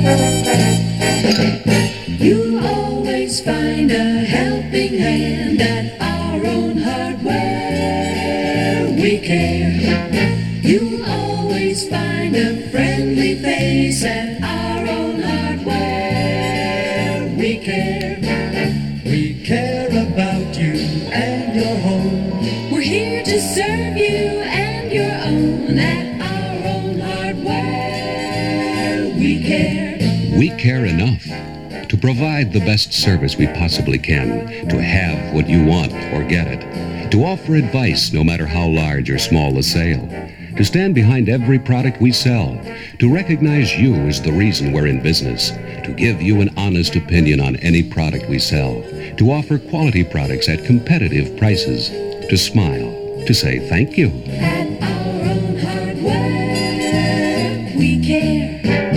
You always find a helping hand at our own hardware. We care. You always find a friendly face at our own hardware. We care. We care about you and your home. We're here to serve you and your own at our own hardware. We care. We care enough to provide the best service we possibly can, to have what you want or get it, to offer advice no matter how large or small the sale, to stand behind every product we sell, to recognize you as the reason we're in business, to give you an honest opinion on any product we sell, to offer quality products at competitive prices, to smile, to say thank you. At our own hardware, we care.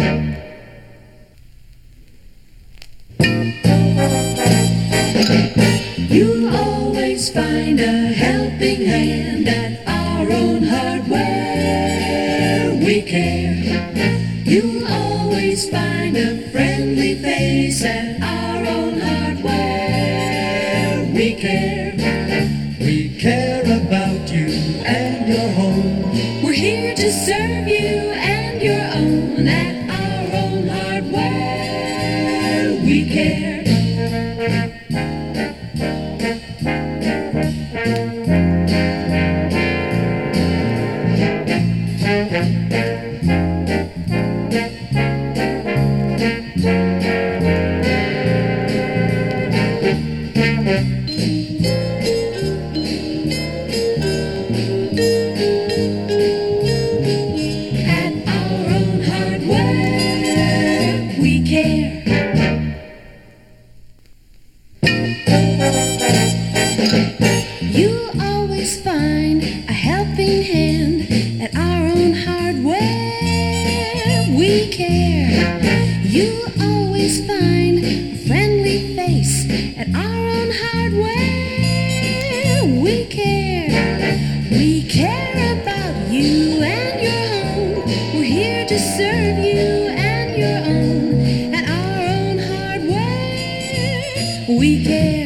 You always find a helping hand at our own hardware. We care. You always find a friendly face at our own hardware. We care. We care about you and your home. We're here to serve you and your own at our own hardware. We care. At our own hardware, we care. You always find a helping hand at our own hardware. We care. You always find a friendly face at our own hardware. We care. We care about you and your home. We're here to serve you and your own at our own hardware. We care.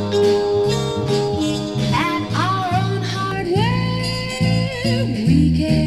At our own hardware, we care.